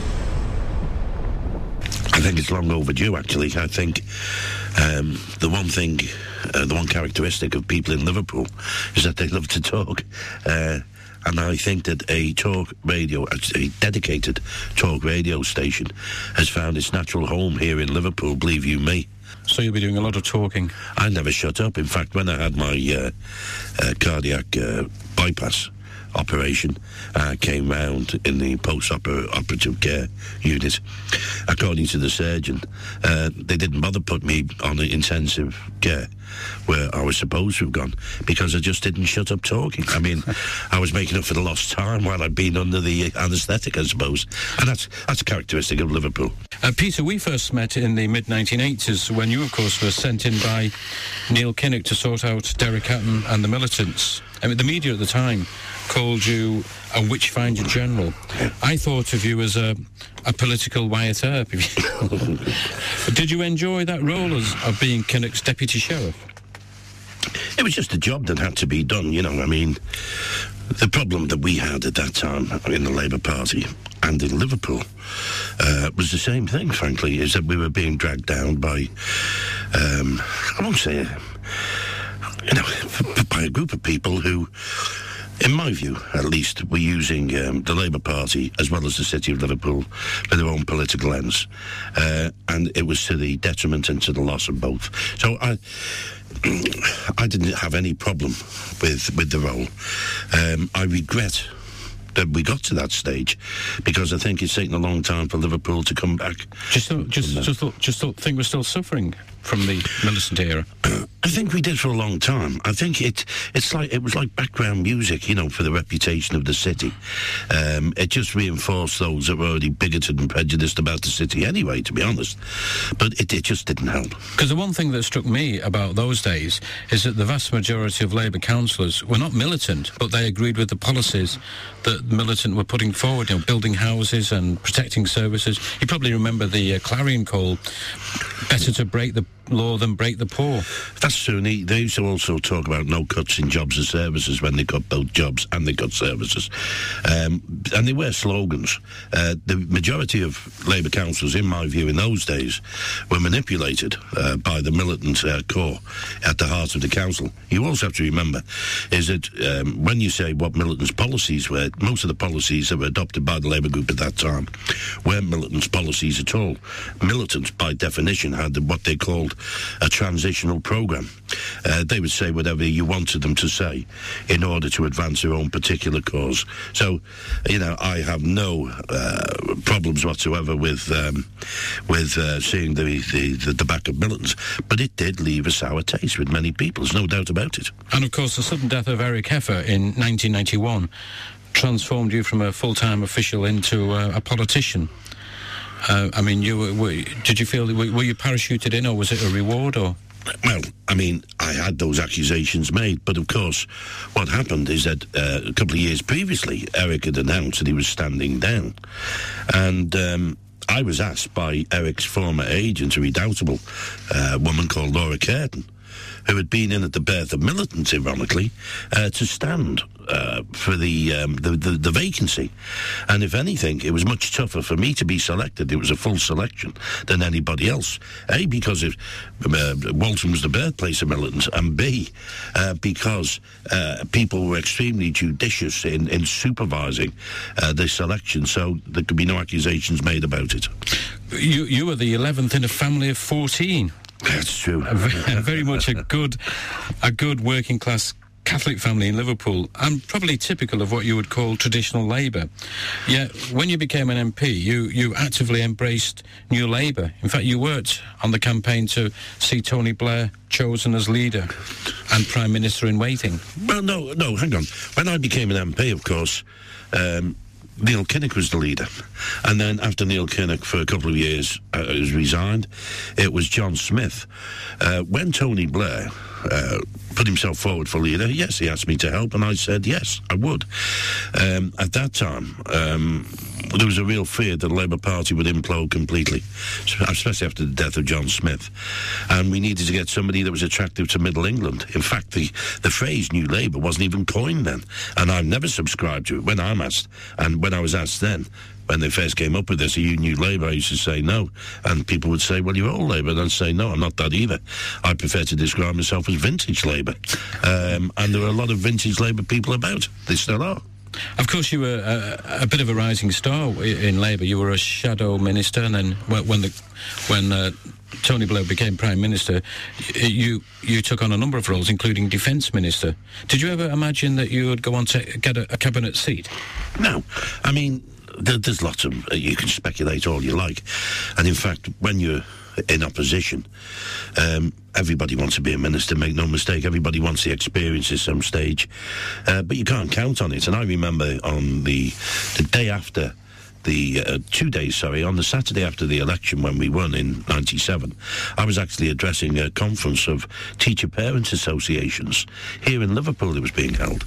I think it's long overdue, actually. I think um, the one thing, uh, the one characteristic of people in Liverpool is that they love to talk. Uh, and I think that a talk radio, a dedicated talk radio station has found its natural home here in Liverpool, believe you me. So you'll be doing a lot of talking? I never shut up. In fact, when I had my uh, uh, cardiac uh, bypass operation, uh, came round in the post-operative care unit, according to the surgeon, uh, they didn't bother put me on the intensive care where I was supposed to have gone, because I just didn't shut up talking. I mean, I was making up for the lost time while I'd been under the anaesthetic, I suppose. And that's that's characteristic of Liverpool. Uh, Peter, we first met in the mid nineteen eighties when you, of course, were sent in by Neil Kinnock to sort out Derek Hatton and the militants. I mean, the media at the time called you a witch-finder general. I thought of you as a, a political Wyatt Earp. Did you enjoy that role as of being Kinnock's deputy sheriff? It was just a job that had to be done, you know. I mean, the problem that we had at that time in the Labour Party and in Liverpool uh, was the same thing, frankly, is that we were being dragged down by, um, I won't say, you know, by a group of people who, in my view, at least, were using um, the Labour Party as well as the City of Liverpool for their own political ends. Uh, and it was to the detriment and to the loss of both. So I... I didn't have any problem with with the role. Um, I regret that we got to that stage, because I think it's taken a long time for Liverpool to come back. Just, thought, just, just, thought, just thought, think we're still suffering from the militant era. I think we did for a long time. I think it it's like it was like background music, you know, for the reputation of the city. Um, it just reinforced those that were already bigoted and prejudiced about the city anyway, to be honest. But it, it just didn't help. Because the one thing that struck me about those days is that the vast majority of Labour councillors were not militant, but they agreed with the policies that the militant were putting forward, you know, building houses and protecting services. You probably remember the uh, clarion call, better to break the law than break the poor. That's true. And they used to also talk about no cuts in jobs and services when they cut both jobs and they cut services. Um, and they were slogans. Uh, the majority of Labour councils, in my view, in those days, were manipulated uh, by the militant uh, core at the heart of the council. You also have to remember is that um, when you say what militants' policies were, most of the policies that were adopted by the Labour group at that time weren't militants' policies at all. Militants, by definition, had what they called a transitional programme. Uh, they would say whatever you wanted them to say in order to advance their own particular cause. So, you know, I have no uh, problems whatsoever with um, with uh, seeing the, the, the, the back of militants, but it did leave a sour taste with many people, there's no doubt about it. And of course, the sudden death of Eric Heffer in nineteen ninety-one transformed you from a full-time official into uh, a politician. Uh, I mean, you were, were, did you feel, were, were you parachuted in, or was it a reward, or...? Well, I mean, I had those accusations made, but of course, what happened is that uh, a couple of years previously, Eric had announced that he was standing down. And um, I was asked by Eric's former agent, a redoubtable uh, woman called Laura Curtin, who had been in at the birth of militants, ironically, uh, to stand uh, for the, um, the, the the vacancy. And if anything, it was much tougher for me to be selected. It was a full selection than anybody else. A, because it, uh, Walton was the birthplace of militants, and B, uh, because uh, people were extremely judicious in, in supervising uh, the selection, so there could be no accusations made about it. You, you were the eleventh in a family of fourteen. That's true. A very, very much a good, a good working class Catholic family in Liverpool, and probably typical of what you would call traditional Labour. Yet, when you became an M P, you, you actively embraced New Labour. In fact, you worked on the campaign to see Tony Blair chosen as leader and Prime Minister in waiting. Well, no, no, hang on. When I became an M P, of course, um, Neil Kinnock was the leader. And then after Neil Kinnock, for a couple of years, uh, was resigned, it was John Smith. Uh, when Tony Blair uh, put himself forward for leader, yes, he asked me to help, and I said yes, I would. Um, at that time, um, there was a real fear that the Labour Party would implode completely, especially after the death of John Smith. And we needed to get somebody that was attractive to Middle England. In fact, the, the phrase New Labour wasn't even coined then, and I've never subscribed to it when I'm asked. And when I was asked then, when they first came up with this, are you New Labour? I used to say no. And people would say, well, you're old Labour. And I'd say, no, I'm not that either. I prefer to describe myself as vintage Labour. Um, and there are a lot of vintage Labour people about. They still are. Of course, you were a, a bit of a rising star in Labour. You were a shadow minister, and then when the when uh, Tony Blair became Prime Minister, you you took on a number of roles, including Defence Minister. Did you ever imagine that you would go on to get a, a cabinet seat? No. I mean, there, there's lots of... Uh, you can speculate all you like. And in fact, when you're in opposition, um, everybody wants to be a minister, make no mistake. Everybody wants the experience at some stage. Uh, but you can't count on it. And I remember on the, the day after... The uh, two days, sorry, on the Saturday after the election when we won in ninety-seven, I was actually addressing a conference of teacher parents associations here in Liverpool that was being held.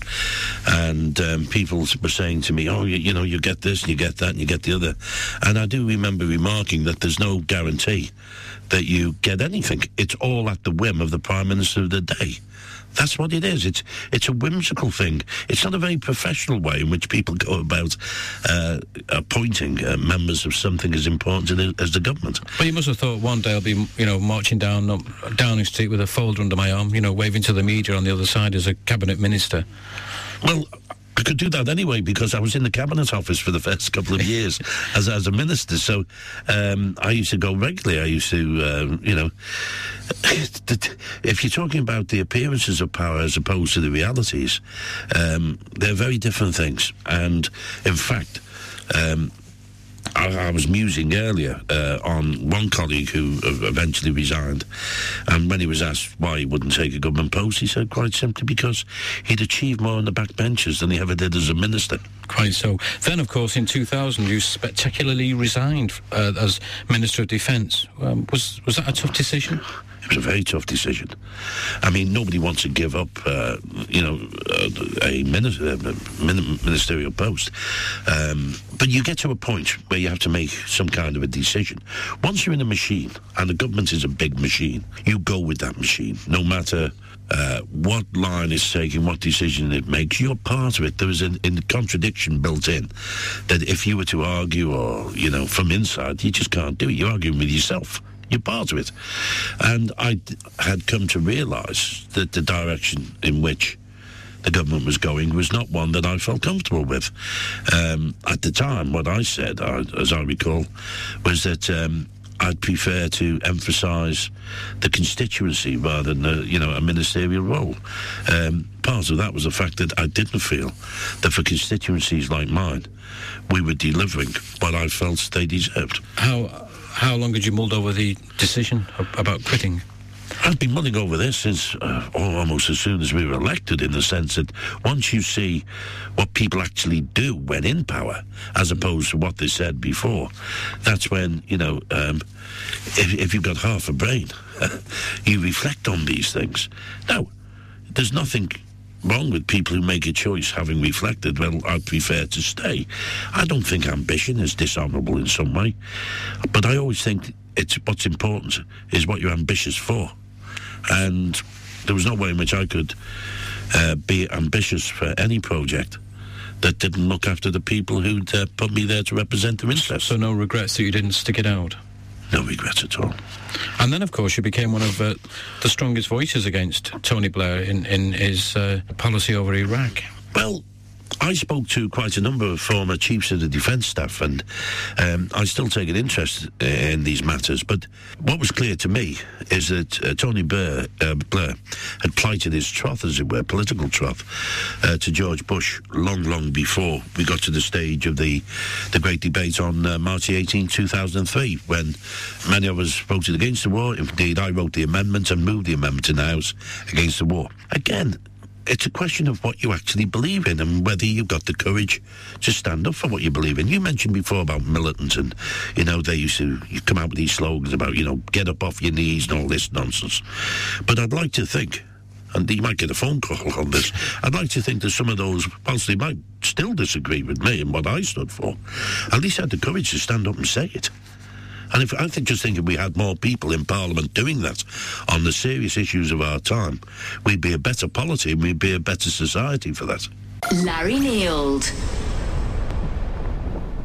And um, people were saying to me, oh, you, you know, you get this, and you get that, and you get the other. And I do remember remarking that there's no guarantee that you get anything. It's all at the whim of the Prime Minister of the day. That's what it is. It's it's a whimsical thing. It's not a very professional way in which people go about uh, appointing uh, members of something as important as the government. Well, you must have thought one day I'll be, you know, marching down um, Downing Street with a folder under my arm, you know, waving to the media on the other side as a cabinet minister. Well, I could do that anyway because I was in the Cabinet Office for the first couple of years as as a minister. So um, I used to go regularly. I used to, uh, you know, if you're talking about the appearances of power as opposed to the realities, um, they're very different things. And in fact, um, I, I was musing earlier uh, on one colleague who eventually resigned, and when he was asked why he wouldn't take a government post, he said quite simply because he'd achieved more on the back benches than he ever did as a minister. Quite so. Then, of course, in two thousand, you spectacularly resigned uh, as Minister of Defence. Um, was was that a tough decision? It was a very tough decision. I mean, nobody wants to give up, uh, you know, uh, a minister, uh, ministerial post. Um, but you get to a point where you have to make some kind of a decision. Once you're in a machine, and the government is a big machine, you go with that machine, no matter uh, what line is taken, what decision it makes. You're part of it. There is a, a contradiction built in that if you were to argue or, you know, from inside, you just can't do it. You're arguing with yourself. You're part of it. And I d- had come to realise that the direction in which the government was going was not one that I felt comfortable with. Um, at the time, what I said, I, as I recall, was that um, I'd prefer to emphasise the constituency rather than, a, you know, a ministerial role. Um, part of that was the fact that I didn't feel that for constituencies like mine, we were delivering what I felt they deserved. How how long had you mulled over the decision about quitting? I've been mulling over this since uh, almost as soon as we were elected, in the sense that once you see what people actually do when in power, as opposed to what they said before, that's when, you know, um, if, if you've got half a brain, you reflect on these things. Now, there's nothing wrong with people who make a choice having reflected, well, I prefer to stay. I don't think ambition is dishonourable in some way, but I always think it's what's important is what you're ambitious for. And there was no way in which I could uh, be ambitious for any project that didn't look after the people who'd uh, put me there to represent their interests. So no regrets that you didn't stick it out? No regrets at all. And then, of course, you became one of uh, the strongest voices against Tony Blair in, in his uh, policy over Iraq. Well, I spoke to quite a number of former chiefs of the defence staff, and um, I still take an interest in these matters. But what was clear to me is that uh, Tony Blair, uh, Blair had plighted his troth, as it were, political troth, uh, to George Bush long, long before we got to the stage of the, the great debate on uh, March eighteenth, two thousand three, when many of us voted against the war. Indeed, I wrote the amendment and moved the amendment in the House against the war. Again, it's a question of what you actually believe in and whether you've got the courage to stand up for what you believe in. You mentioned before about militants, and, you know, they used to you come out with these slogans about, you know, get up off your knees and all this nonsense. But I'd like to think, and you might get a phone call on this, I'd like to think that some of those, whilst they might still disagree with me and what I stood for, at least had the courage to stand up and say it. And if I think just think if we had more people in Parliament doing that on the serious issues of our time, we'd be a better polity and we'd be a better society for that. Larry Neild.